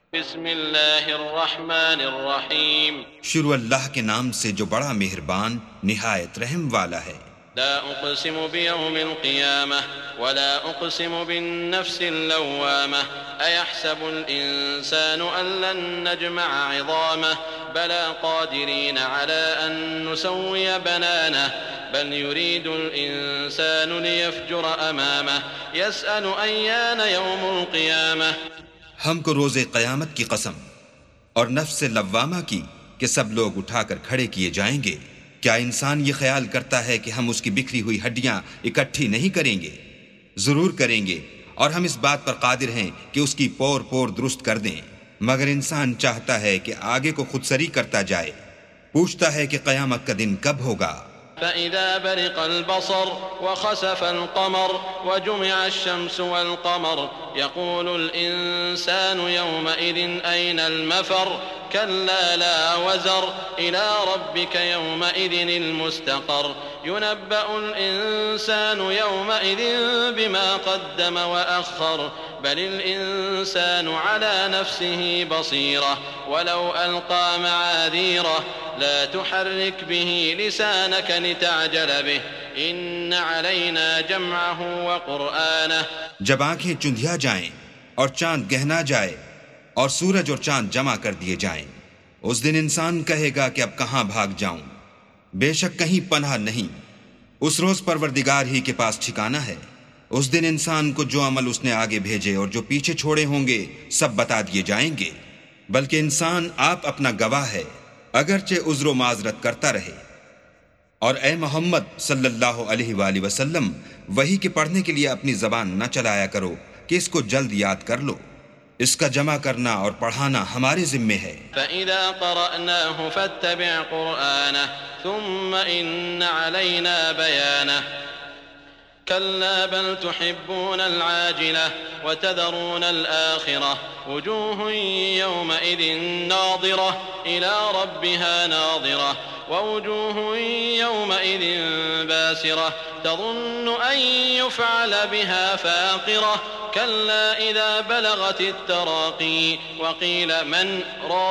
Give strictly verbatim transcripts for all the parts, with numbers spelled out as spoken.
بسم اللہ الرحمن الرحیم، شروع اللہ کے نام سے جو بڑا مہربان نہایت رحم والا ہے۔ لا اقسم بیوم القیامہ ولا اقسم بالنفس اللوامہ ایحسب الانسان ان لن نجمع عظامہ بلا قادرین علی ان نسوی بنانہ بل يريد الانسان ليفجر امامہ يسأل ایان یوم القیامہ۔ ہم کو روز قیامت کی قسم اور نفس لوامہ کی کہ سب لوگ اٹھا کر کھڑے کیے جائیں گے۔ کیا انسان یہ خیال کرتا ہے کہ ہم اس کی بکھری ہوئی ہڈیاں اکٹھی نہیں کریں گے؟ ضرور کریں گے، اور ہم اس بات پر قادر ہیں کہ اس کی پور پور درست کر دیں، مگر انسان چاہتا ہے کہ آگے کو خود سری کرتا جائے۔ پوچھتا ہے کہ قیامت کا دن کب ہوگا؟ فإذا برق البصر وخسف القمر وجمع الشمس والقمر يقول الإنسان يومئذ أين المفر كلا لا وزر إلى ربك يومئذ المستقر ينبأ الإنسان يومئذ بما قدم وأخر بل الإنسان على نفسه بصيرة ولو ألقى معاذيره لا تحرك به لسانك لتعجل به إن علينا جمعه وقرآنه۔ جب آنکھیں چندھیا جائیں اور چاند گہنا جائے اور سورج اور چاند جمع کر دیے جائیں، اس دن انسان کہے گا کہ اب کہاں بھاگ جاؤں؟ بے شک کہیں پناہ نہیں۔ اس روز پروردگار ہی کے پاس ٹھکانہ ہے۔ اس دن انسان کو جو عمل اس نے آگے بھیجے اور جو پیچھے چھوڑے ہوں گے سب بتا دیے جائیں گے، بلکہ انسان آپ اپنا گواہ ہے، اگرچہ عذر و معذرت کرتا رہے۔ اور اے محمد صلی اللہ علیہ وآلہ وسلم، وحی کے پڑھنے کے لیے اپنی زبان نہ چلایا کرو کہ اس کو جلد یاد کر لو، اس کا جمع کرنا اور پڑھانا ہمارے ذمے ہے۔ فَإِذَا قَرَأْنَاهُ فَاتَّبِعْ قُرْآنَهُ ثُمَّ إِنَّ عَلَيْنَا بَيَانَهُ كلا بل تحبون العاجلة وتذرون الآخرة وجوه يومئذ ناظرة إلى ربها ناظرة ووجوه يومئذ باسرة تظن أن يفعل بها فاقرة كلا إذا بلغت التراقي وقيل من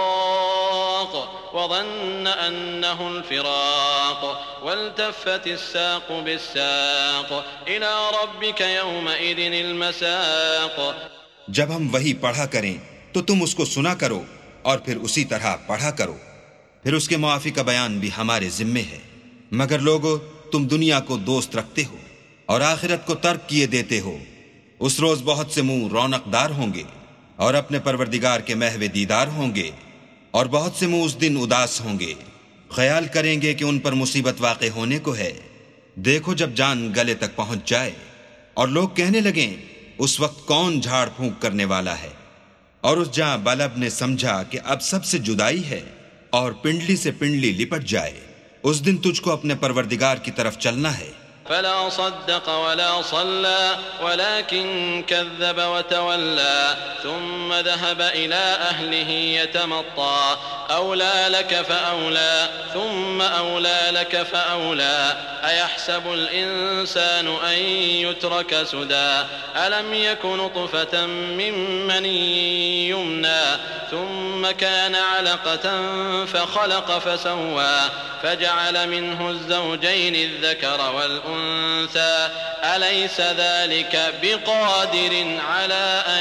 راق وظن أنه الفراق والتفت الساق بالساق إلى ربك يومئذ المساق۔ جب ہم وحی پڑھا کریں تو تم اس کو سنا کرو اور پھر اسی طرح پڑھا کرو، پھر اس کے موافق کا بیان بھی ہمارے ذمے ہے۔ مگر لوگو، تم دنیا کو دوست رکھتے ہو اور آخرت کو ترک کیے دیتے ہو۔ اس روز بہت سے منہ رونق دار ہوں گے اور اپنے پروردگار کے محو دیدار ہوں گے، اور بہت سے منہ اس دن اداس ہوں گے، خیال کریں گے کہ ان پر مصیبت واقع ہونے کو ہے۔ دیکھو جب جان گلے تک پہنچ جائے اور لوگ کہنے لگیں اس وقت کون جھاڑ پھونک کرنے والا ہے، اور اس جہاں بلب نے سمجھا کہ اب سب سے جدائی ہے اور پنڈلی سے پنڈلی لپٹ جائے، اس دن تجھ کو اپنے پروردگار کی طرف چلنا ہے۔ فلا صدق ولا صلى ولكن كذب وتولى ثم ذهب إلى أهله يتمطى أولى لك فأولى ثم أولى لك فأولى أيحسب الإنسان أن يترك سدى ألم يكن نطفة من مني يمنى ثم كان علقة فخلق فسوى فجعل منه الزوجين الذكر والأنثى أليس ذلك بقادر على أن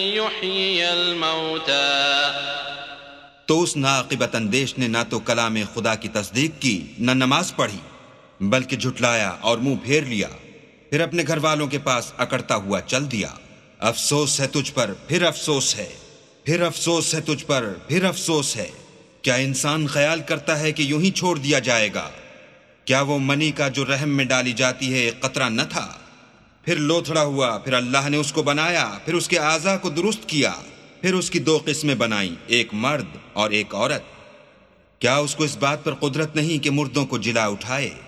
يحيي الموتى۔ تو اس ناقبت اندیش نے نہ تو کلام خدا کی تصدیق کی نہ نماز پڑھی، بلکہ جھٹلایا اور منہ پھیر لیا، پھر اپنے گھر والوں کے پاس اکڑتا ہوا چل دیا۔ افسوس ہے تجھ پر، پھر افسوس ہے، پھر افسوس ہے تجھ پر، پھر افسوس ہے۔ کیا انسان خیال کرتا ہے کہ یوں ہی چھوڑ دیا جائے گا؟ کیا وہ منی کا جو رحم میں ڈالی جاتی ہے ایک قطرہ نہ تھا؟ پھر لوتھڑا ہوا، پھر اللہ نے اس کو بنایا، پھر اس کے اعضاء کو درست کیا، پھر اس کی دو قسمیں بنائیں، ایک مرد اور ایک عورت۔ کیا اس کو اس بات پر قدرت نہیں کہ مردوں کو جلا اٹھائے؟